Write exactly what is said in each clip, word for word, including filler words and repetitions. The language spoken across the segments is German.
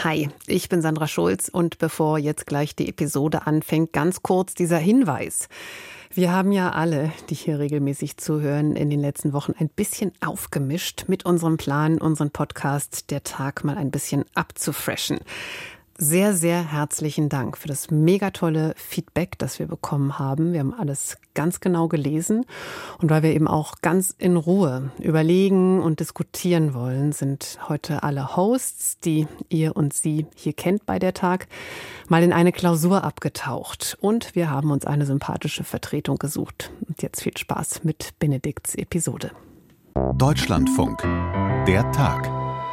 Hi, ich bin Sandra Schulz und bevor jetzt gleich die Episode anfängt, ganz kurz dieser Hinweis. Wir haben ja alle, die hier regelmäßig zuhören, in den letzten Wochen ein bisschen aufgemischt mit unserem Plan, unseren Podcast Der Tag mal ein bisschen abzufreshen. Sehr, sehr herzlichen Dank für das mega tolle Feedback, das wir bekommen haben. Wir haben alles ganz genau gelesen. Und weil wir eben auch ganz in Ruhe überlegen und diskutieren wollen, sind heute alle Hosts, die ihr und sie hier kennt bei der Tag, mal in eine Klausur abgetaucht. Und wir haben uns eine sympathische Vertretung gesucht. Und jetzt viel Spaß mit Benedikts Episode. Deutschlandfunk. Der Tag.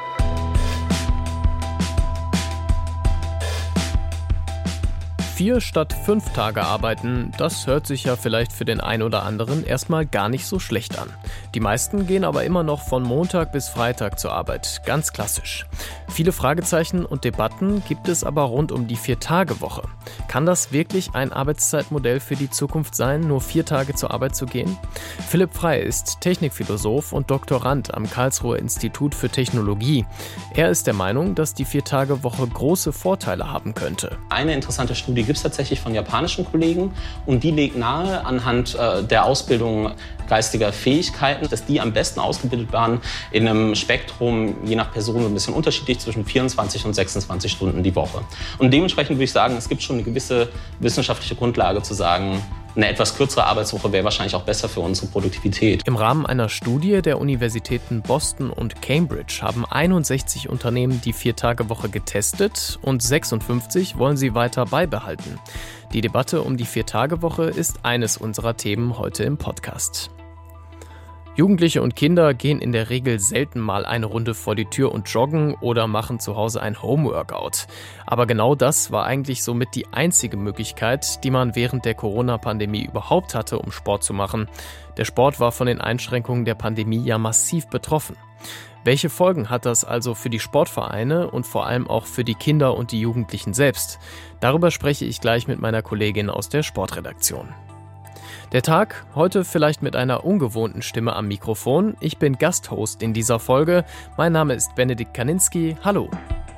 Vier statt fünf Tage arbeiten, das hört sich ja vielleicht für den einen oder anderen erstmal gar nicht so schlecht an. Die meisten gehen aber immer noch von Montag bis Freitag zur Arbeit, ganz klassisch. Viele Fragezeichen und Debatten gibt es aber rund um die Vier-Tage-Woche. Kann das wirklich ein Arbeitszeitmodell für die Zukunft sein, nur vier Tage zur Arbeit zu gehen? Philipp Frey ist Technikphilosoph und Doktorand am Karlsruher Institut für Technologie. Er ist der Meinung, dass die Vier-Tage-Woche große Vorteile haben könnte. Eine interessante Studie gibt es tatsächlich von japanischen Kollegen und die legt nahe anhand äh, der Ausbildung geistiger Fähigkeiten, dass die am besten ausgebildet waren in einem Spektrum, je nach Person ein bisschen unterschiedlich, zwischen vierundzwanzig und sechsundzwanzig Stunden die Woche. Und dementsprechend würde ich sagen, es gibt schon eine gewisse wissenschaftliche Grundlage zu sagen, eine etwas kürzere Arbeitswoche wäre wahrscheinlich auch besser für unsere Produktivität. Im Rahmen einer Studie der Universitäten Boston und Cambridge haben einundsechzig Unternehmen die Vier-Tage-Woche getestet und sechsundfünfzig wollen sie weiter beibehalten. Die Debatte um die Vier-Tage-Woche ist eines unserer Themen heute im Podcast. Jugendliche und Kinder gehen in der Regel selten mal eine Runde vor die Tür und joggen oder machen zu Hause ein Homeworkout. Aber genau das war eigentlich somit die einzige Möglichkeit, die man während der Corona-Pandemie überhaupt hatte, um Sport zu machen. Der Sport war von den Einschränkungen der Pandemie ja massiv betroffen. Welche Folgen hat das also für die Sportvereine und vor allem auch für die Kinder und die Jugendlichen selbst? Darüber spreche ich gleich mit meiner Kollegin aus der Sportredaktion. Der Tag, heute vielleicht mit einer ungewohnten Stimme am Mikrofon. Ich bin Gasthost in dieser Folge. Mein Name ist Benedikt Kaninski. Hallo.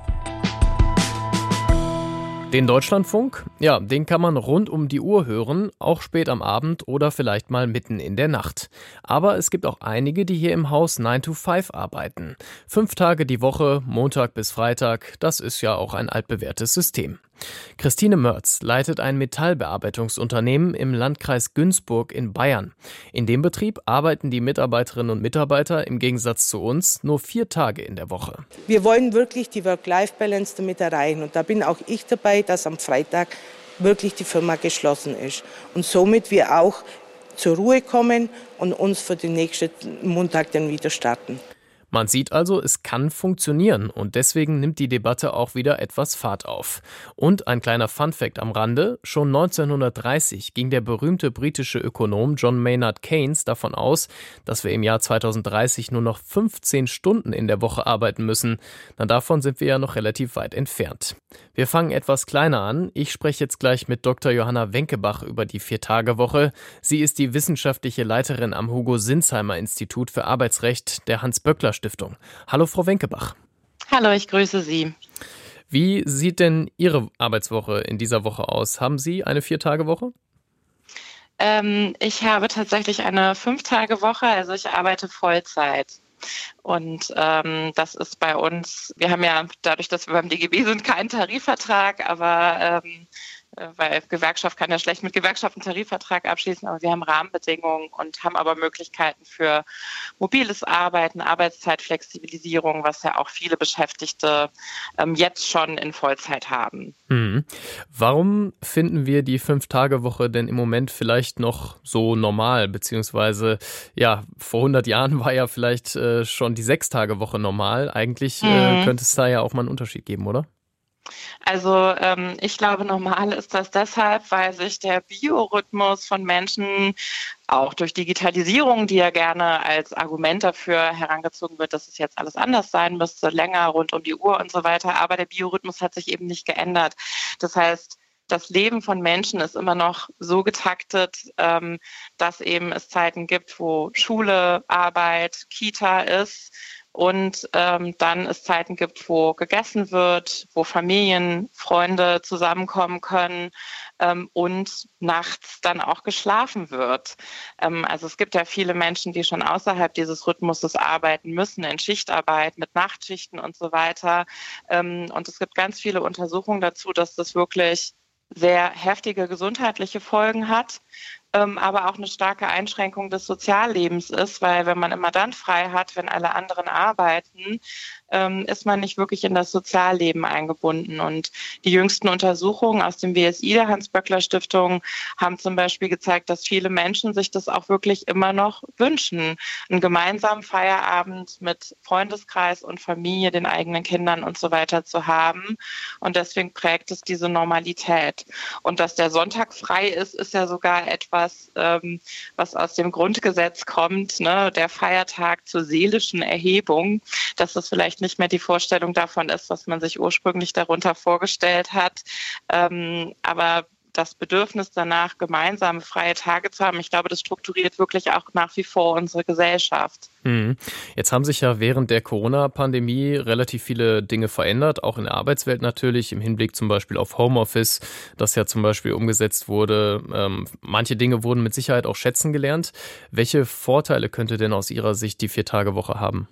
Den Deutschlandfunk, ja, den kann man rund um die Uhr hören, auch spät am Abend oder vielleicht mal mitten in der Nacht. Aber es gibt auch einige, die hier im Haus nine to five arbeiten. Fünf Tage die Woche, Montag bis Freitag, das ist ja auch ein altbewährtes System. Christine Mörz leitet ein Metallbearbeitungsunternehmen im Landkreis Günzburg in Bayern. In dem Betrieb arbeiten die Mitarbeiterinnen und Mitarbeiter im Gegensatz zu uns nur vier Tage in der Woche. Wir wollen wirklich die Work-Life-Balance damit erreichen und da bin auch ich dabei, dass am Freitag wirklich die Firma geschlossen ist und somit wir auch zur Ruhe kommen und uns für den nächsten Montag dann wieder starten. Man sieht also, es kann funktionieren und deswegen nimmt die Debatte auch wieder etwas Fahrt auf. Und ein kleiner Funfact am Rande, schon neunzehnhundertdreißig ging der berühmte britische Ökonom John Maynard Keynes davon aus, dass wir im Jahr zweitausenddreißig nur noch fünfzehn Stunden in der Woche arbeiten müssen. Na, davon sind wir ja noch relativ weit entfernt. Wir fangen etwas kleiner an. Ich spreche jetzt gleich mit Doktor Johanna Wenkebach über die Vier-Tage-Woche. Sie ist die wissenschaftliche Leiterin am Hugo-Sinsheimer-Institut für Arbeitsrecht der Hans-Böckler-Stiftung. Hallo Frau Wenkebach. Hallo, ich grüße Sie. Wie sieht denn Ihre Arbeitswoche in dieser Woche aus? Haben Sie eine Vier-Tage-Woche? Ähm, ich habe tatsächlich eine Fünf-Tage-Woche, also ich arbeite Vollzeit. Und ähm, das ist bei uns, wir haben ja dadurch, dass wir beim D G B sind, keinen Tarifvertrag, aber ähm, weil Gewerkschaft kann ja schlecht mit Gewerkschaft einen Tarifvertrag abschließen, aber wir haben Rahmenbedingungen und haben aber Möglichkeiten für mobiles Arbeiten, Arbeitszeitflexibilisierung, was ja auch viele Beschäftigte ähm, jetzt schon in Vollzeit haben. Mhm. Warum finden wir die Fünf-Tage-Woche denn im Moment vielleicht noch so normal, beziehungsweise ja, vor hundert Jahren war ja vielleicht äh, schon die Sechs-Tage-Woche normal. Eigentlich mhm. äh, könnte es da ja auch mal einen Unterschied geben, oder? Also ähm, ich glaube, normal ist das deshalb, weil sich der Biorhythmus von Menschen auch durch Digitalisierung, die ja gerne als Argument dafür herangezogen wird, dass es jetzt alles anders sein müsste, länger rund um die Uhr und so weiter. Aber der Biorhythmus hat sich eben nicht geändert. Das heißt, das Leben von Menschen ist immer noch so getaktet, ähm, dass eben es Zeiten gibt, wo Schule, Arbeit, Kita ist. und ähm, dann es Zeiten gibt, wo gegessen wird, wo Familien, Freunde zusammenkommen können ähm, und nachts dann auch geschlafen wird. Ähm, also es gibt ja viele Menschen, die schon außerhalb dieses Rhythmuses arbeiten müssen, in Schichtarbeit, mit Nachtschichten und so weiter. Ähm, und es gibt ganz viele Untersuchungen dazu, dass das wirklich sehr heftige gesundheitliche Folgen hat, ähm, aber auch eine starke Einschränkung des Soziallebens ist, weil wenn man immer dann frei hat, wenn alle anderen arbeiten, ähm, ist man nicht wirklich in das Sozialleben eingebunden. Und die jüngsten Untersuchungen aus dem W S I, der Hans-Böckler-Stiftung, haben zum Beispiel gezeigt, dass viele Menschen sich das auch wirklich immer noch wünschen, einen gemeinsamen Feierabend mit Freundeskreis und Familie, den eigenen Kindern und so weiter zu haben. Und deswegen prägt es diese Normalität. Und dass der Sonntag frei ist, ist ja sogar etwas, ähm, was aus dem Grundgesetz kommt, ne? Der Feiertag zur seelischen Erhebung, dass das vielleicht nicht mehr die Vorstellung davon ist, was man sich ursprünglich darunter vorgestellt hat. Ähm, aber das Bedürfnis danach, gemeinsame freie Tage zu haben, ich glaube, das strukturiert wirklich auch nach wie vor unsere Gesellschaft. Hm. Jetzt haben sich ja während der Corona-Pandemie relativ viele Dinge verändert, auch in der Arbeitswelt natürlich, im Hinblick zum Beispiel auf Homeoffice, das ja zum Beispiel umgesetzt wurde. Ähm, manche Dinge wurden mit Sicherheit auch schätzen gelernt. Welche Vorteile könnte denn aus Ihrer Sicht die Vier-Tage-Woche haben?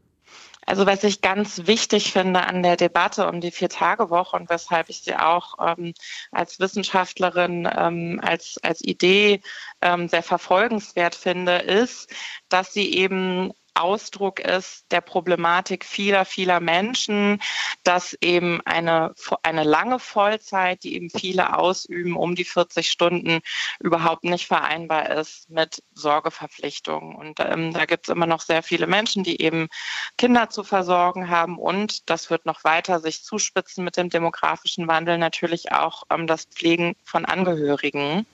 Also was ich ganz wichtig finde an der Debatte um die Vier-Tage-Woche und weshalb ich sie auch ähm, als Wissenschaftlerin, ähm, als, als Idee ähm, sehr verfolgenswert finde, ist, dass sie eben Ausdruck ist der Problematik vieler, vieler Menschen, dass eben eine, eine lange Vollzeit, die eben viele ausüben, um die vierzig Stunden, überhaupt nicht vereinbar ist mit Sorgeverpflichtungen. Und ähm, da gibt es immer noch sehr viele Menschen, die eben Kinder zu versorgen haben und das wird noch weiter sich zuspitzen mit dem demografischen Wandel, natürlich auch ähm, das Pflegen von Angehörigen.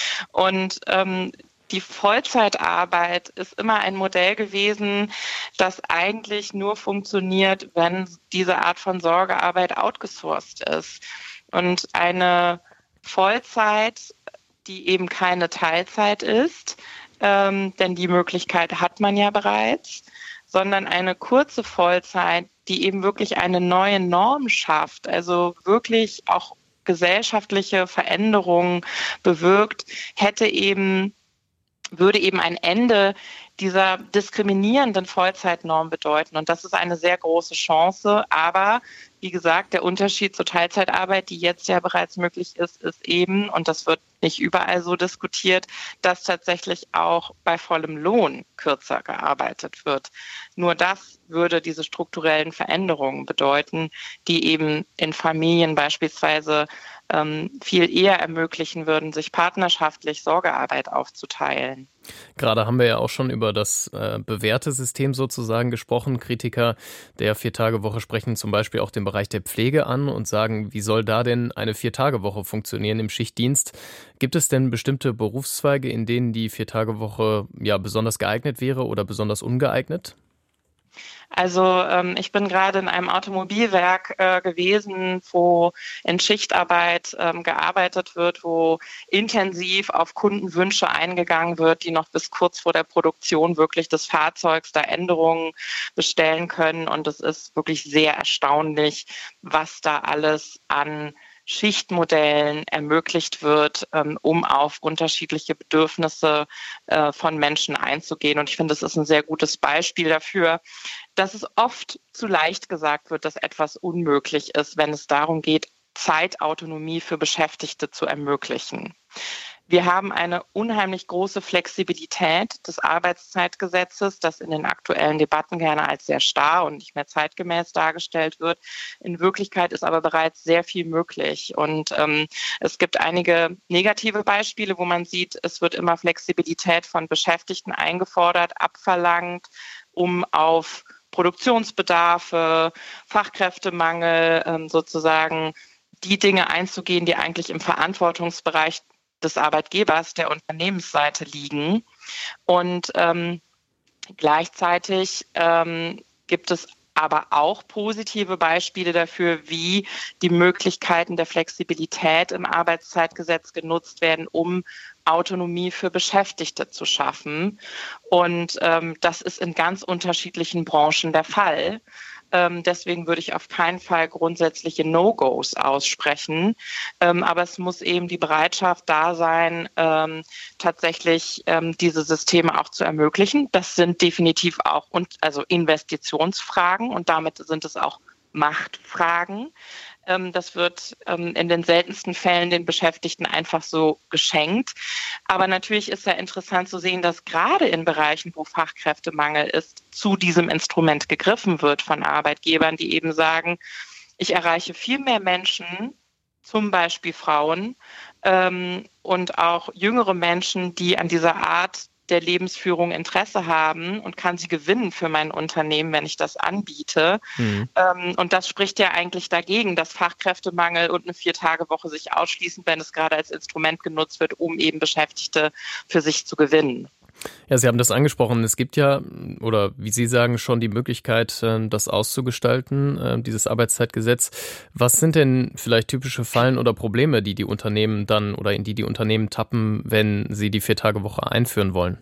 Und ähm, die Vollzeitarbeit ist immer ein Modell gewesen, das eigentlich nur funktioniert, wenn diese Art von Sorgearbeit outgesourced ist. Und eine Vollzeit, die eben keine Teilzeit ist, ähm, denn die Möglichkeit hat man ja bereits, sondern eine kurze Vollzeit, die eben wirklich eine neue Norm schafft, also wirklich auch gesellschaftliche Veränderungen bewirkt, hätte eben würde eben ein Ende dieser diskriminierenden Vollzeitnorm bedeuten. Und das ist eine sehr große Chance. Aber wie gesagt, der Unterschied zur Teilzeitarbeit, die jetzt ja bereits möglich ist, ist eben, und das wird nicht überall so diskutiert, dass tatsächlich auch bei vollem Lohn kürzer gearbeitet wird. Nur das würde diese strukturellen Veränderungen bedeuten, die eben in Familien beispielsweise ähm, viel eher ermöglichen würden, sich partnerschaftlich Sorgearbeit aufzuteilen. Gerade haben wir ja auch schon über das äh, bewährte System sozusagen gesprochen. Kritiker der Vier-Tage-Woche sprechen zum Beispiel auch den Bereich der Pflege an und sagen, wie soll da denn eine Vier-Tage-Woche funktionieren im Schichtdienst? Gibt es denn bestimmte Berufszweige, in denen die Vier-Tage-Woche ja besonders geeignet wäre oder besonders ungeeignet? Also ähm, ich bin gerade in einem Automobilwerk äh, gewesen, wo in Schichtarbeit ähm, gearbeitet wird, wo intensiv auf Kundenwünsche eingegangen wird, die noch bis kurz vor der Produktion wirklich des Fahrzeugs da Änderungen bestellen können. Und es ist wirklich sehr erstaunlich, was da alles an Schichtmodellen ermöglicht wird, ähm, um auf unterschiedliche Bedürfnisse äh, von Menschen einzugehen. Und ich finde, das ist ein sehr gutes Beispiel dafür, dass es oft zu leicht gesagt wird, dass etwas unmöglich ist, wenn es darum geht, Zeitautonomie für Beschäftigte zu ermöglichen. Wir haben eine unheimlich große Flexibilität des Arbeitszeitgesetzes, das in den aktuellen Debatten gerne als sehr starr und nicht mehr zeitgemäß dargestellt wird. In Wirklichkeit ist aber bereits sehr viel möglich. Und ähm, es gibt einige negative Beispiele, wo man sieht, es wird immer Flexibilität von Beschäftigten eingefordert, abverlangt, um auf Produktionsbedarfe, Fachkräftemangel ähm, sozusagen die Dinge einzugehen, die eigentlich im Verantwortungsbereich des Arbeitgebers, der Unternehmensseite liegen. Und ähm, gleichzeitig ähm, gibt es aber auch positive Beispiele dafür, wie die Möglichkeiten der Flexibilität im Arbeitszeitgesetz genutzt werden, um Autonomie für Beschäftigte zu schaffen. Und ähm, das ist in ganz unterschiedlichen Branchen der Fall. Ähm, deswegen würde ich auf keinen Fall grundsätzliche No-Gos aussprechen. Ähm, aber es muss eben die Bereitschaft da sein, ähm, tatsächlich ähm, diese Systeme auch zu ermöglichen. Das sind definitiv auch und, also Investitionsfragen und damit sind es auch Machtfragen. Das wird in den seltensten Fällen den Beschäftigten einfach so geschenkt. Aber natürlich ist ja interessant zu sehen, dass gerade in Bereichen, wo Fachkräftemangel ist, zu diesem Instrument gegriffen wird von Arbeitgebern, die eben sagen, ich erreiche viel mehr Menschen, zum Beispiel Frauen und auch jüngere Menschen, die an dieser Art der Lebensführung Interesse haben und kann sie gewinnen für mein Unternehmen, wenn ich das anbiete. Mhm. Ähm, und das spricht ja eigentlich dagegen, dass Fachkräftemangel und eine Vier-Tage-Woche sich ausschließen, wenn es gerade als Instrument genutzt wird, um eben Beschäftigte für sich zu gewinnen. Ja, Sie haben das angesprochen. Es gibt ja, oder wie Sie sagen, schon die Möglichkeit, das auszugestalten, dieses Arbeitszeitgesetz. Was sind denn vielleicht typische Fallen oder Probleme, die die Unternehmen dann oder in die die Unternehmen tappen, wenn sie die Vier-Tage-Woche einführen wollen?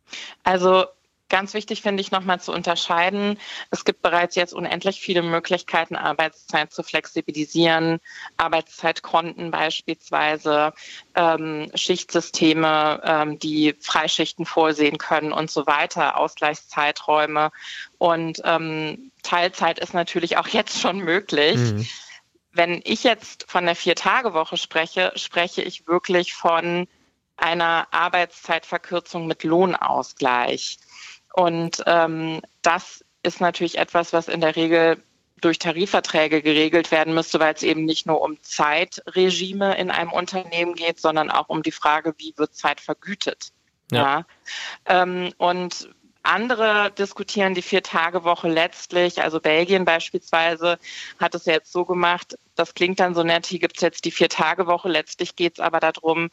Also ganz wichtig finde ich nochmal zu unterscheiden, es gibt bereits jetzt unendlich viele Möglichkeiten, Arbeitszeit zu flexibilisieren, Arbeitszeitkonten beispielsweise, ähm, Schichtsysteme, ähm, die Freischichten vorsehen können und so weiter, Ausgleichszeiträume und ähm, Teilzeit ist natürlich auch jetzt schon möglich. Mhm. Wenn ich jetzt von der Vier-Tage-Woche spreche, spreche ich wirklich von einer Arbeitszeitverkürzung mit Lohnausgleich. Und ähm, das ist natürlich etwas, was in der Regel durch Tarifverträge geregelt werden müsste, weil es eben nicht nur um Zeitregime in einem Unternehmen geht, sondern auch um die Frage, wie wird Zeit vergütet. Ja. Ja. Ähm, und andere diskutieren die Vier-Tage-Woche letztlich, also Belgien beispielsweise hat es jetzt so gemacht, das klingt dann so nett, hier gibt es jetzt die Vier-Tage-Woche, letztlich geht es aber darum,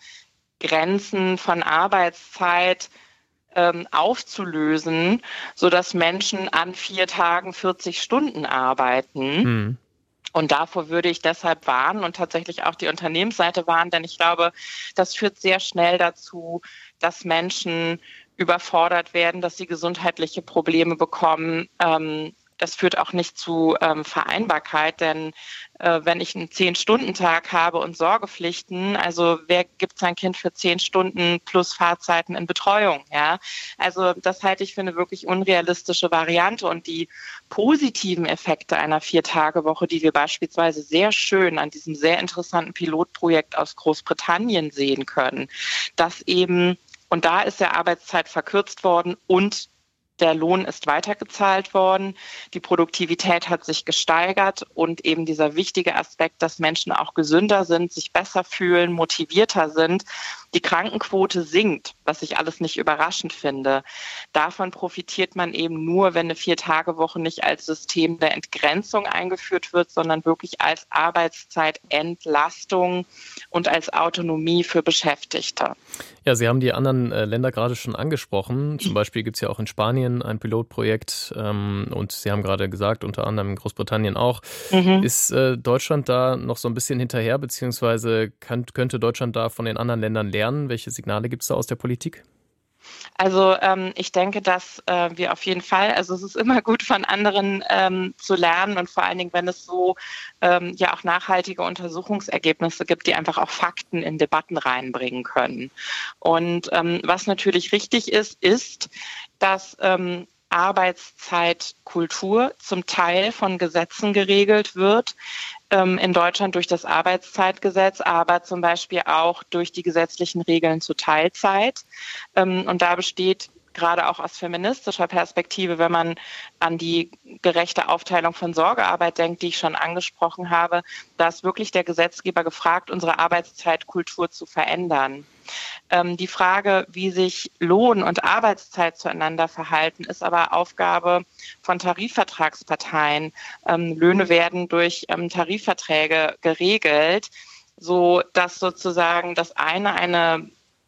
Grenzen von Arbeitszeit ähm, aufzulösen, sodass Menschen an vier Tagen vierzig Stunden arbeiten. Hm. Und davor würde ich deshalb warnen und tatsächlich auch die Unternehmensseite warnen, denn ich glaube, das führt sehr schnell dazu, dass Menschen überfordert werden, dass sie gesundheitliche Probleme bekommen. Ähm, das führt auch nicht zu ähm, Vereinbarkeit, denn äh, wenn ich einen zehn-Stunden-Tag habe und Sorgepflichten, also wer gibt sein Kind für zehn Stunden plus Fahrzeiten in Betreuung? Ja, also das halte ich für eine wirklich unrealistische Variante und die positiven Effekte einer Vier-Tage-Woche, die wir beispielsweise sehr schön an diesem sehr interessanten Pilotprojekt aus Großbritannien sehen können, dass eben, und da ist der Arbeitszeit verkürzt worden und der Lohn ist weitergezahlt worden, die Produktivität hat sich gesteigert und eben dieser wichtige Aspekt, dass Menschen auch gesünder sind, sich besser fühlen, motivierter sind. Die Krankenquote sinkt, was ich alles nicht überraschend finde. Davon profitiert man eben nur, wenn eine Vier-Tage-Woche nicht als System der Entgrenzung eingeführt wird, sondern wirklich als Arbeitszeitentlastung und als Autonomie für Beschäftigte. Ja, Sie haben die anderen äh, Länder gerade schon angesprochen. Zum Beispiel gibt es ja auch in Spanien ein Pilotprojekt ähm, und Sie haben gerade gesagt, unter anderem in Großbritannien auch. Mhm. Ist äh, Deutschland da noch so ein bisschen hinterher, beziehungsweise kann, könnte Deutschland da von den anderen Ländern lernen? Welche Signale gibt es da aus der Politik? Also ähm, ich denke, dass äh, wir auf jeden Fall, also es ist immer gut von anderen ähm, zu lernen und vor allen Dingen, wenn es so ähm, ja auch nachhaltige Untersuchungsergebnisse gibt, die einfach auch Fakten in Debatten reinbringen können. Und ähm, was natürlich richtig ist, ist, dass ähm, Arbeitszeitkultur zum Teil von Gesetzen geregelt wird, ähm, in Deutschland durch das Arbeitszeitgesetz, aber zum Beispiel auch durch die gesetzlichen Regeln zur Teilzeit. Ähm, und da besteht gerade auch aus feministischer Perspektive, wenn man an die gerechte Aufteilung von Sorgearbeit denkt, die ich schon angesprochen habe, da ist wirklich der Gesetzgeber gefragt, unsere Arbeitszeitkultur zu verändern. Ähm, die Frage, wie sich Lohn und Arbeitszeit zueinander verhalten, ist aber Aufgabe von Tarifvertragsparteien. Ähm, Löhne werden durch ähm, Tarifverträge geregelt, so dass sozusagen das eine eine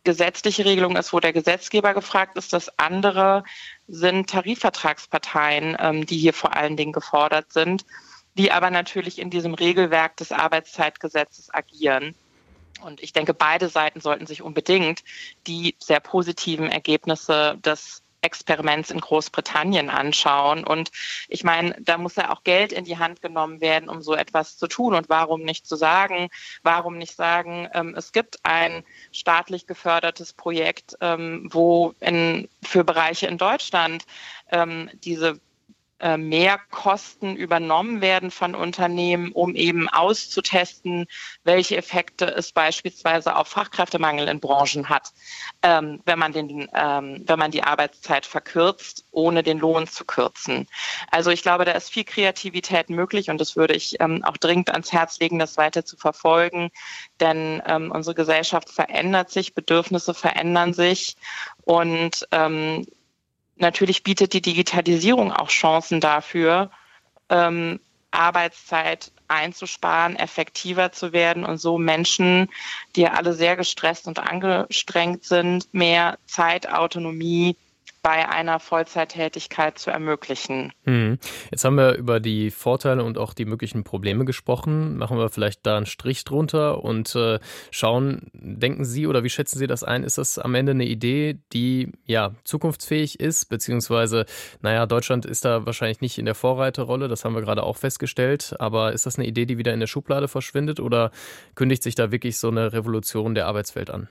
gesetzliche Regelung ist, wo der Gesetzgeber gefragt ist. Das andere sind Tarifvertragsparteien, ähm, die hier vor allen Dingen gefordert sind, die aber natürlich in diesem Regelwerk des Arbeitszeitgesetzes agieren. Und ich denke, beide Seiten sollten sich unbedingt die sehr positiven Ergebnisse des Experiments in Großbritannien anschauen. Und ich meine, da muss ja auch Geld in die Hand genommen werden, um so etwas zu tun. Und warum nicht zu sagen, warum nicht sagen, ähm, es gibt ein staatlich gefördertes Projekt, ähm, wo in, für Bereiche in Deutschland ähm, diese äh, Mehrkosten übernommen werden von Unternehmen, um eben auszutesten, welche Effekte es beispielsweise auf Fachkräftemangel in Branchen hat, ähm, wenn man den, ähm, wenn man die Arbeitszeit verkürzt, ohne den Lohn zu kürzen. Also ich glaube, da ist viel Kreativität möglich und das würde ich ähm, auch dringend ans Herz legen, das weiter zu verfolgen, denn ähm, unsere Gesellschaft verändert sich, Bedürfnisse verändern sich und ähm, natürlich bietet die Digitalisierung auch Chancen dafür, ähm, Arbeitszeit einzusparen, effektiver zu werden und so Menschen, die ja alle sehr gestresst und angestrengt sind, mehr Zeitautonomie bei einer Vollzeittätigkeit zu ermöglichen. Hm. Jetzt haben wir über die Vorteile und auch die möglichen Probleme gesprochen. Machen wir vielleicht da einen Strich drunter und äh, schauen, denken Sie oder wie schätzen Sie das ein? Ist das am Ende eine Idee, die ja zukunftsfähig ist? Beziehungsweise, naja, Deutschland ist da wahrscheinlich nicht in der Vorreiterrolle, das haben wir gerade auch festgestellt. Aber ist das eine Idee, die wieder in der Schublade verschwindet oder kündigt sich da wirklich so eine Revolution der Arbeitswelt an?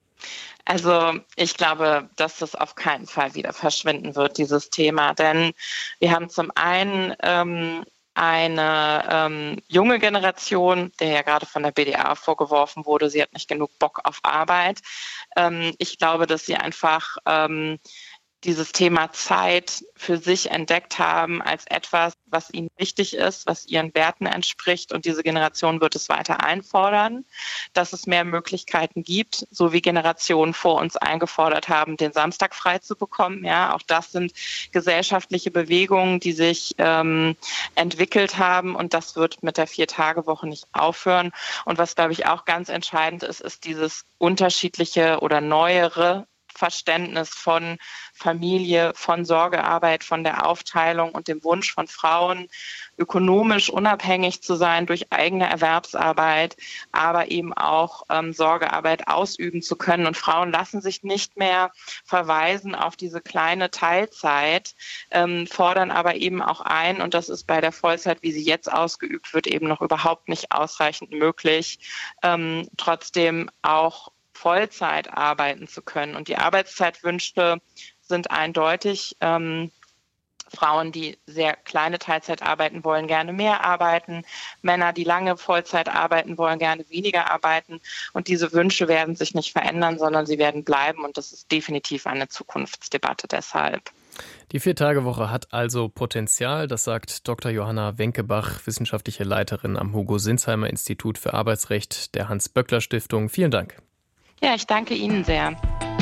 Also ich glaube, dass das auf keinen Fall wieder verschwinden wird, dieses Thema. Denn wir haben zum einen ähm, eine ähm, junge Generation, der ja gerade von der B D A vorgeworfen wurde, sie hat nicht genug Bock auf Arbeit. Ähm, ich glaube, dass sie einfach ähm, dieses Thema Zeit für sich entdeckt haben als etwas, was ihnen wichtig ist, was ihren Werten entspricht. Und diese Generation wird es weiter einfordern, dass es mehr Möglichkeiten gibt, so wie Generationen vor uns eingefordert haben, den Samstag frei zu bekommen. Ja, auch das sind gesellschaftliche Bewegungen, die sich ähm, entwickelt haben. Und das wird mit der Vier-Tage-Woche nicht aufhören. Und was, glaube ich, auch ganz entscheidend ist, ist dieses unterschiedliche oder neuere Verständnis von Familie, von Sorgearbeit, von der Aufteilung und dem Wunsch von Frauen, ökonomisch unabhängig zu sein durch eigene Erwerbsarbeit, aber eben auch ähm, Sorgearbeit ausüben zu können. Und Frauen lassen sich nicht mehr verweisen auf diese kleine Teilzeit, ähm, fordern aber eben auch ein, und das ist bei der Vollzeit, wie sie jetzt ausgeübt wird, eben noch überhaupt nicht ausreichend möglich, ähm, trotzdem auch Vollzeit arbeiten zu können. Und die Arbeitszeitwünsche sind eindeutig. Ähm, Frauen, die sehr kleine Teilzeit arbeiten, wollen gerne mehr arbeiten. Männer, die lange Vollzeit arbeiten, wollen gerne weniger arbeiten. Und diese Wünsche werden sich nicht verändern, sondern sie werden bleiben. Und das ist definitiv eine Zukunftsdebatte deshalb. Die Vier-Tage-Woche hat also Potenzial, das sagt Doktor Johanna Wenkebach, wissenschaftliche Leiterin am Hugo-Sinsheimer Institut für Arbeitsrecht der Hans-Böckler-Stiftung. Vielen Dank. Ja, ich danke Ihnen sehr.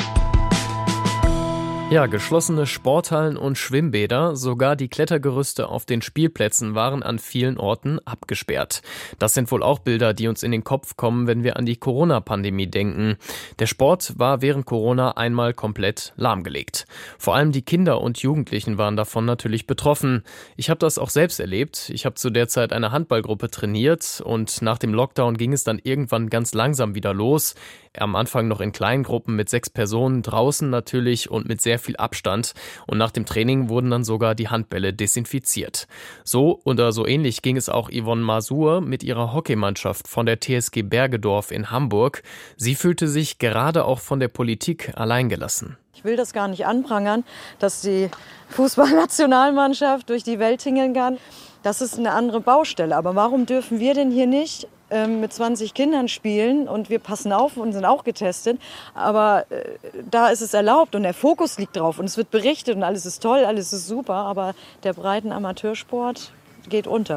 Ja, geschlossene Sporthallen und Schwimmbäder, sogar die Klettergerüste auf den Spielplätzen waren an vielen Orten abgesperrt. Das sind wohl auch Bilder, die uns in den Kopf kommen, wenn wir an die Corona-Pandemie denken. Der Sport war während Corona einmal komplett lahmgelegt. Vor allem die Kinder und Jugendlichen waren davon natürlich betroffen. Ich habe das auch selbst erlebt. Ich habe zu der Zeit eine Handballgruppe trainiert und nach dem Lockdown ging es dann irgendwann ganz langsam wieder los. Am Anfang noch in kleinen Gruppen mit sechs Personen, draußen natürlich und mit sehr viel Abstand. Und nach dem Training wurden dann sogar die Handbälle desinfiziert. So oder so ähnlich ging es auch Yvonne Masur mit ihrer Hockeymannschaft von der T S G Bergedorf in Hamburg. Sie fühlte sich gerade auch von der Politik alleingelassen. Ich will das gar nicht anprangern, dass die Fußballnationalmannschaft durch die Welt tingeln kann. Das ist eine andere Baustelle. Aber warum dürfen wir denn hier nicht ähm, mit zwanzig Kindern spielen und wir passen auf und sind auch getestet? Aber äh, da ist es erlaubt und der Fokus liegt drauf und es wird berichtet und alles ist toll, alles ist super. Aber der breiten Amateursport geht unter.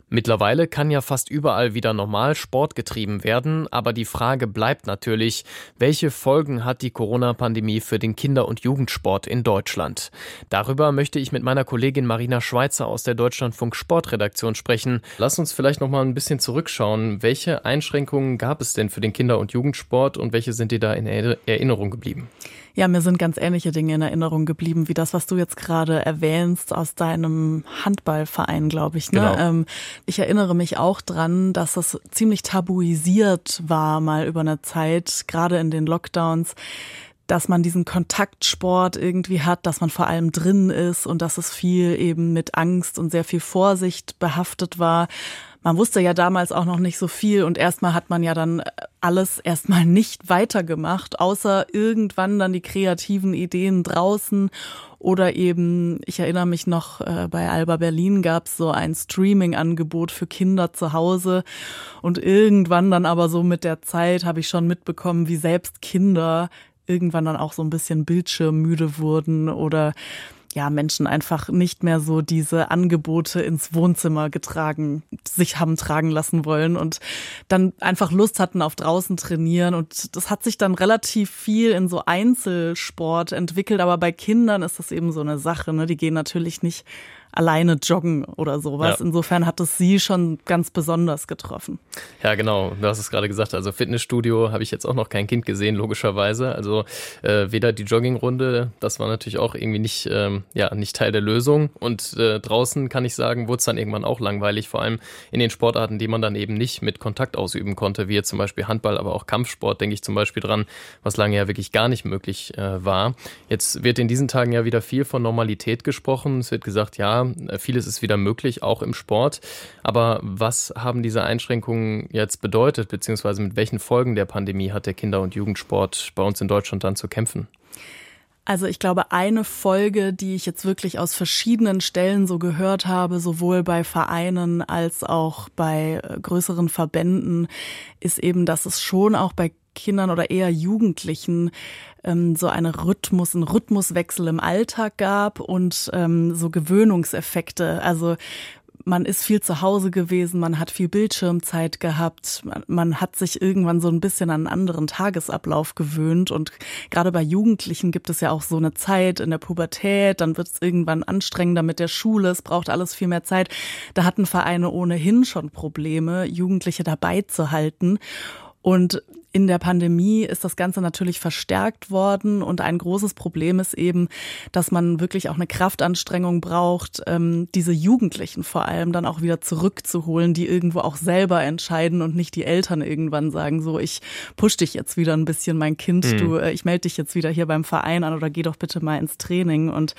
Mittlerweile kann ja fast überall wieder normal Sport getrieben werden, aber die Frage bleibt natürlich, welche Folgen hat die Corona-Pandemie für den Kinder- und Jugendsport in Deutschland? Darüber möchte ich mit meiner Kollegin Marina Schweizer aus der Deutschlandfunk Sportredaktion sprechen. Lass uns vielleicht noch mal ein bisschen zurückschauen. Welche Einschränkungen gab es denn für den Kinder- und Jugendsport und welche sind dir da in Erinnerung geblieben? Ja, mir sind ganz ähnliche Dinge in Erinnerung geblieben, wie das, was du jetzt gerade erwähnst aus deinem Handballverein, glaube ich. Ne? Genau. Ähm, ich erinnere mich auch dran, dass es ziemlich tabuisiert war mal über eine Zeit, gerade in den Lockdowns, dass man diesen Kontaktsport irgendwie hat, dass man vor allem drin ist und dass es viel eben mit Angst und sehr viel Vorsicht behaftet war. Man wusste ja damals auch noch nicht so viel und erstmal hat man ja dann alles erstmal nicht weitergemacht, außer irgendwann dann die kreativen Ideen draußen oder eben, ich erinnere mich noch, äh, bei Alba Berlin gab es so ein Streaming-Angebot für Kinder zu Hause und irgendwann dann aber so mit der Zeit habe ich schon mitbekommen, wie selbst Kinder irgendwann dann auch so ein bisschen bildschirmmüde wurden oder ja, Menschen einfach nicht mehr so diese Angebote ins Wohnzimmer getragen, sich haben tragen lassen wollen und dann einfach Lust hatten auf draußen trainieren. Und das hat sich dann relativ viel in so Einzelsport entwickelt. Aber bei Kindern ist das eben so eine Sache, ne? Die gehen natürlich nicht alleine joggen oder sowas. Ja. Insofern hat es sie schon ganz besonders getroffen. Ja, genau. Du hast es gerade gesagt. Also Fitnessstudio habe ich jetzt auch noch kein Kind gesehen, logischerweise. Also äh, weder die Joggingrunde, das war natürlich auch irgendwie nicht, ähm, ja, nicht Teil der Lösung. Und äh, draußen, kann ich sagen, wurde es dann irgendwann auch langweilig, vor allem in den Sportarten, die man dann eben nicht mit Kontakt ausüben konnte, wie jetzt zum Beispiel Handball, aber auch Kampfsport, denke ich zum Beispiel dran, was lange ja wirklich gar nicht möglich äh, war. Jetzt wird in diesen Tagen ja wieder viel von Normalität gesprochen. Es wird gesagt, ja, vieles ist wieder möglich, auch im Sport. Aber was haben diese Einschränkungen jetzt bedeutet, beziehungsweise mit welchen Folgen der Pandemie hat der Kinder- und Jugendsport bei uns in Deutschland dann zu kämpfen? Also ich glaube, eine Folge, die ich jetzt wirklich aus verschiedenen Stellen so gehört habe, sowohl bei Vereinen als auch bei größeren Verbänden, ist eben, dass es schon auch bei Kindern oder eher Jugendlichen ähm, so eine Rhythmus, einen Rhythmuswechsel im Alltag gab und ähm, so Gewöhnungseffekte. Also man ist viel zu Hause gewesen, man hat viel Bildschirmzeit gehabt, man, man hat sich irgendwann so ein bisschen an einen anderen Tagesablauf gewöhnt und gerade bei Jugendlichen gibt es ja auch so eine Zeit in der Pubertät, dann wird es irgendwann anstrengender mit der Schule, es braucht alles viel mehr Zeit. Da hatten Vereine ohnehin schon Probleme, Jugendliche dabei zu halten. Und in der Pandemie ist das Ganze natürlich verstärkt worden und ein großes Problem ist eben, dass man wirklich auch eine Kraftanstrengung braucht, ähm, diese Jugendlichen vor allem dann auch wieder zurückzuholen, die irgendwo auch selber entscheiden und nicht die Eltern irgendwann sagen, so ich push dich jetzt wieder ein bisschen, mein Kind, mhm. du, äh, ich melde dich jetzt wieder hier beim Verein an oder geh doch bitte mal ins Training. Und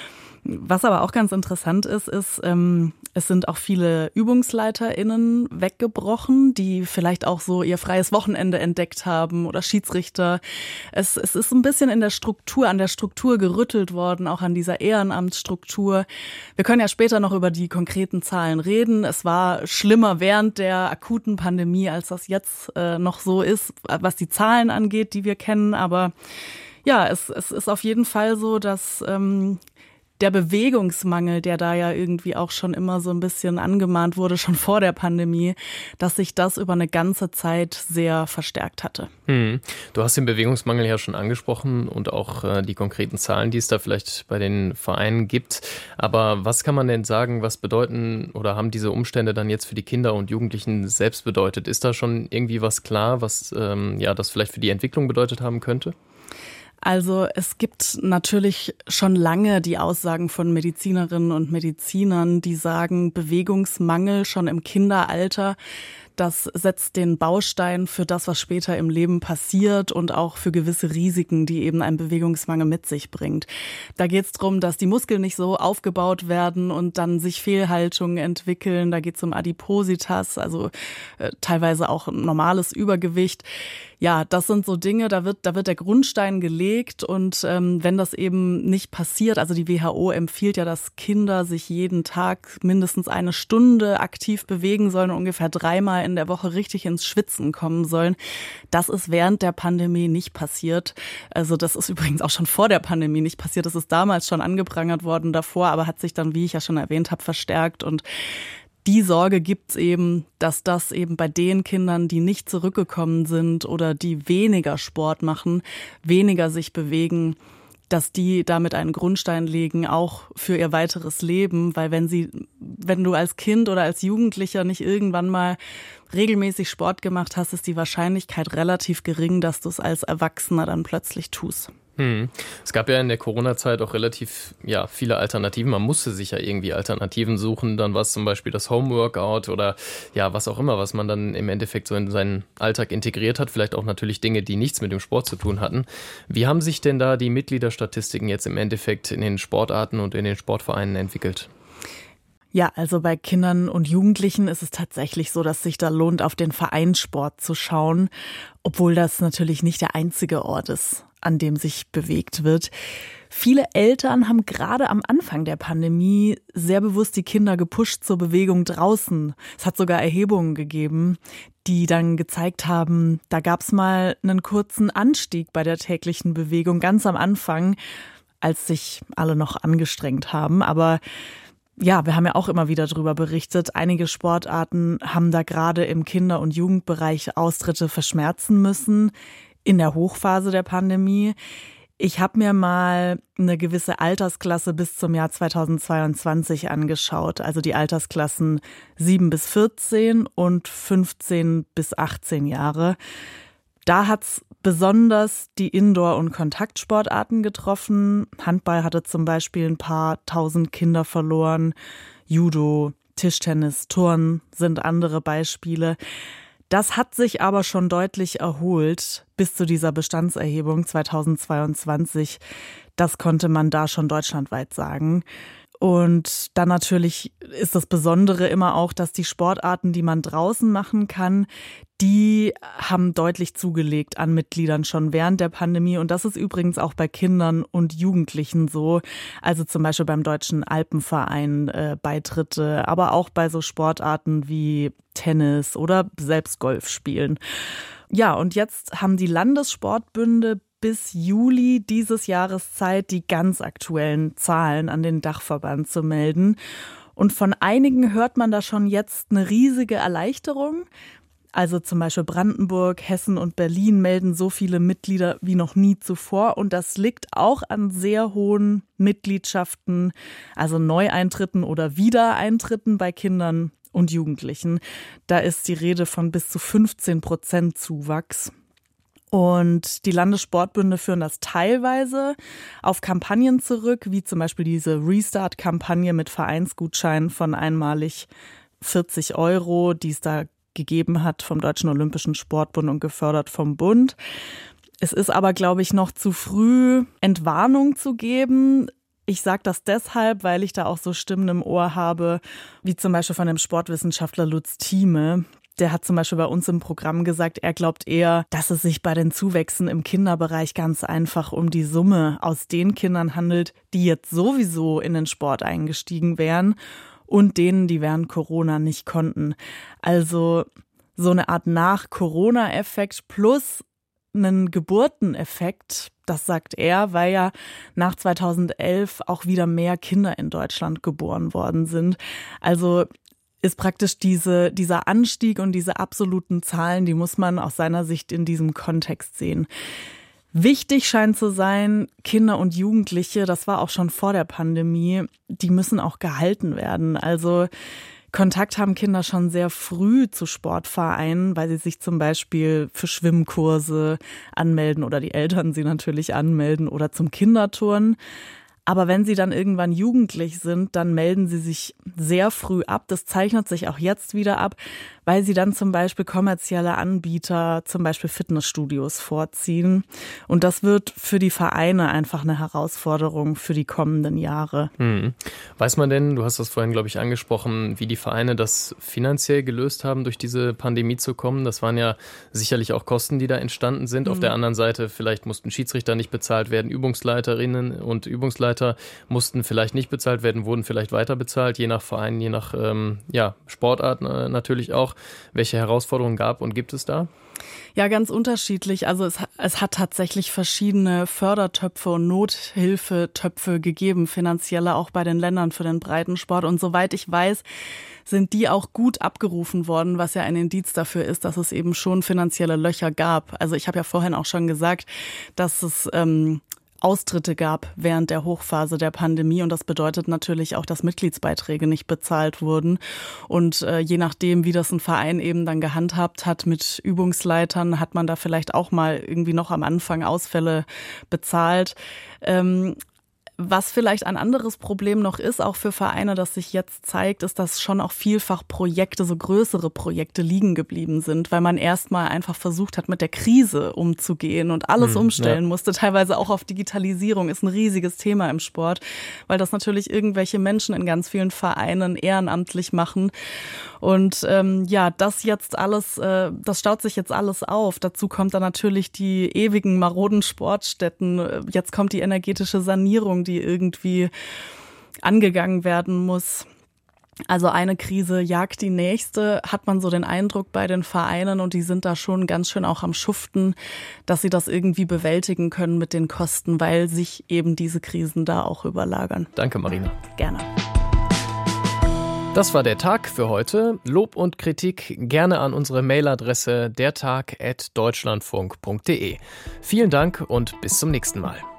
was aber auch ganz interessant ist, ist, ähm, es sind auch viele ÜbungsleiterInnen weggebrochen, die vielleicht auch so ihr freies Wochenende entdeckt haben oder Schiedsrichter. Es, es ist ein bisschen in der Struktur, an der Struktur gerüttelt worden, auch an dieser Ehrenamtsstruktur. Wir können ja später noch über die konkreten Zahlen reden. Es war schlimmer während der akuten Pandemie, als das jetzt äh, noch so ist, was die Zahlen angeht, die wir kennen. Aber ja, es, es ist auf jeden Fall so, dass ähm, der Bewegungsmangel, der da ja irgendwie auch schon immer so ein bisschen angemahnt wurde, schon vor der Pandemie, dass sich das über eine ganze Zeit sehr verstärkt hatte. Hm. Du hast den Bewegungsmangel ja schon angesprochen und auch äh, die konkreten Zahlen, die es da vielleicht bei den Vereinen gibt. Aber was kann man denn sagen, was bedeuten oder haben diese Umstände dann jetzt für die Kinder und Jugendlichen selbst bedeutet? Ist da schon irgendwie was klar, was ähm, ja das vielleicht für die Entwicklung bedeutet haben könnte? Also es gibt natürlich schon lange die Aussagen von Medizinerinnen und Medizinern, die sagen, Bewegungsmangel schon im Kinderalter, das setzt den Baustein für das, was später im Leben passiert und auch für gewisse Risiken, die eben ein Bewegungsmangel mit sich bringt. Da geht es darum, dass die Muskeln nicht so aufgebaut werden und dann sich Fehlhaltungen entwickeln. Da geht es um Adipositas, also äh, teilweise auch normales Übergewicht. Ja, das sind so Dinge, da wird, da wird der Grundstein gelegt und ähm, wenn das eben nicht passiert, also die W H O empfiehlt ja, dass Kinder sich jeden Tag mindestens eine Stunde aktiv bewegen sollen und ungefähr dreimal in der Woche richtig ins Schwitzen kommen sollen. Das ist während der Pandemie nicht passiert. Also das ist übrigens auch schon vor der Pandemie nicht passiert. Das ist damals schon angeprangert worden davor, aber hat sich dann, wie ich ja schon erwähnt habe, verstärkt und die Sorge gibt's eben, dass das eben bei den Kindern, die nicht zurückgekommen sind oder die weniger Sport machen, weniger sich bewegen, dass die damit einen Grundstein legen, auch für ihr weiteres Leben. Weil wenn sie, wenn du als Kind oder als Jugendlicher nicht irgendwann mal regelmäßig Sport gemacht hast, ist die Wahrscheinlichkeit relativ gering, dass du es als Erwachsener dann plötzlich tust. Hm. Es gab ja in der Corona-Zeit auch relativ ja, viele Alternativen. Man musste sich ja irgendwie Alternativen suchen. Dann war es zum Beispiel das Homeworkout oder ja, was auch immer, was man dann im Endeffekt so in seinen Alltag integriert hat. Vielleicht auch natürlich Dinge, die nichts mit dem Sport zu tun hatten. Wie haben sich denn da die Mitgliederstatistiken jetzt im Endeffekt in den Sportarten und in den Sportvereinen entwickelt? Ja, also bei Kindern und Jugendlichen ist es tatsächlich so, dass sich da lohnt, auf den Vereinssport zu schauen, obwohl das natürlich nicht der einzige Ort ist, an dem sich bewegt wird. Viele Eltern haben gerade am Anfang der Pandemie sehr bewusst die Kinder gepusht zur Bewegung draußen. Es hat sogar Erhebungen gegeben, die dann gezeigt haben, da gab es mal einen kurzen Anstieg bei der täglichen Bewegung, ganz am Anfang, als sich alle noch angestrengt haben. Aber ja, wir haben ja auch immer wieder darüber berichtet, einige Sportarten haben da gerade im Kinder- und Jugendbereich Austritte verschmerzen müssen in der Hochphase der Pandemie. Ich habe mir mal eine gewisse Altersklasse bis zum Jahr zweitausendzweiundzwanzig angeschaut, also die Altersklassen sieben bis vierzehn und fünfzehn bis achtzehn Jahre. Da hat's besonders die Indoor- und Kontaktsportarten getroffen. Handball hatte zum Beispiel ein paar tausend Kinder verloren. Judo, Tischtennis, Turnen sind andere Beispiele. Das hat sich aber schon deutlich erholt bis zu dieser Bestandserhebung zweitausendzweiundzwanzig. Das konnte man da schon deutschlandweit sagen. Und dann natürlich ist das Besondere immer auch, dass die Sportarten, die man draußen machen kann, die haben deutlich zugelegt an Mitgliedern schon während der Pandemie. Und das ist übrigens auch bei Kindern und Jugendlichen so. Also zum Beispiel beim Deutschen Alpenverein äh, Beitritte, aber auch bei so Sportarten wie Tennis oder selbst Golf spielen. Ja, und jetzt haben die Landessportbünde bis Juli dieses Jahres Zeit, die ganz aktuellen Zahlen an den Dachverband zu melden. Und von einigen hört man da schon jetzt eine riesige Erleichterung. Also zum Beispiel Brandenburg, Hessen und Berlin melden so viele Mitglieder wie noch nie zuvor. Und das liegt auch an sehr hohen Mitgliedschaften, also Neueintritten oder Wiedereintritten bei Kindern und Jugendlichen. Da ist die Rede von bis zu fünfzehn Prozent Zuwachs. Und die Landessportbünde führen das teilweise auf Kampagnen zurück, wie zum Beispiel diese Restart-Kampagne mit Vereinsgutscheinen von einmalig vierzig Euro, die es da gegeben hat vom Deutschen Olympischen Sportbund und gefördert vom Bund. Es ist aber, glaube ich, noch zu früh, Entwarnung zu geben. Ich sage das deshalb, weil ich da auch so Stimmen im Ohr habe, wie zum Beispiel von dem Sportwissenschaftler Lutz Thieme. Der hat zum Beispiel bei uns im Programm gesagt, er glaubt eher, dass es sich bei den Zuwächsen im Kinderbereich ganz einfach um die Summe aus den Kindern handelt, die jetzt sowieso in den Sport eingestiegen wären und denen, die während Corona nicht konnten. Also so eine Art Nach-Corona-Effekt plus einen Geburteneffekt, das sagt er, weil ja nach zweitausendelf auch wieder mehr Kinder in Deutschland geboren worden sind. Also ist praktisch diese, dieser Anstieg und diese absoluten Zahlen, die muss man aus seiner Sicht in diesem Kontext sehen. Wichtig scheint zu sein, Kinder und Jugendliche, das war auch schon vor der Pandemie, die müssen auch gehalten werden. Also Kontakt haben Kinder schon sehr früh zu Sportvereinen, weil sie sich zum Beispiel für Schwimmkurse anmelden oder die Eltern sie natürlich anmelden oder zum Kinderturnen. Aber wenn sie dann irgendwann jugendlich sind, dann melden sie sich sehr früh ab. Das zeichnet sich auch jetzt wieder ab, weil sie dann zum Beispiel kommerzielle Anbieter, zum Beispiel Fitnessstudios vorziehen. Und das wird für die Vereine einfach eine Herausforderung für die kommenden Jahre. Hm. Weiß man denn, du hast das vorhin, glaube ich, angesprochen, wie die Vereine das finanziell gelöst haben, durch diese Pandemie zu kommen? Das waren ja sicherlich auch Kosten, die da entstanden sind. Mhm. Auf der anderen Seite, vielleicht mussten Schiedsrichter nicht bezahlt werden, Übungsleiterinnen und Übungsleiter mussten vielleicht nicht bezahlt werden, wurden vielleicht weiter bezahlt, je nach Verein, je nach ähm, ja, Sportart äh, natürlich auch. Welche Herausforderungen gab und gibt es da? Ja, ganz unterschiedlich. Also es, es hat tatsächlich verschiedene Fördertöpfe und Nothilfetöpfe gegeben, finanzielle auch bei den Ländern für den Breitensport. Und soweit ich weiß, sind die auch gut abgerufen worden, was ja ein Indiz dafür ist, dass es eben schon finanzielle Löcher gab. Also ich habe ja vorhin auch schon gesagt, dass es ähm, Austritte gab während der Hochphase der Pandemie und das bedeutet natürlich auch, dass Mitgliedsbeiträge nicht bezahlt wurden und äh, je nachdem, wie das ein Verein eben dann gehandhabt hat mit Übungsleitern, hat man da vielleicht auch mal irgendwie noch am Anfang Ausfälle bezahlt. Ähm, Was vielleicht ein anderes Problem noch ist, auch für Vereine, das sich jetzt zeigt, ist, dass schon auch vielfach Projekte, so größere Projekte liegen geblieben sind, weil man erstmal einfach versucht hat, mit der Krise umzugehen und alles hm, umstellen ja. musste. Teilweise auch auf Digitalisierung ist ein riesiges Thema im Sport, weil das natürlich irgendwelche Menschen in ganz vielen Vereinen ehrenamtlich machen. Und ähm, ja, das jetzt alles, äh, das staut sich jetzt alles auf. Dazu kommt dann natürlich die ewigen maroden Sportstätten. Jetzt kommt die energetische Sanierung, die irgendwie angegangen werden muss. Also eine Krise jagt die nächste, hat man so den Eindruck bei den Vereinen und die sind da schon ganz schön auch am Schuften, dass sie das irgendwie bewältigen können mit den Kosten, weil sich eben diese Krisen da auch überlagern. Danke, Marina. Gerne. Das war der Tag für heute. Lob und Kritik gerne an unsere Mailadresse dertag at deutschlandfunk punkt de. Vielen Dank und bis zum nächsten Mal.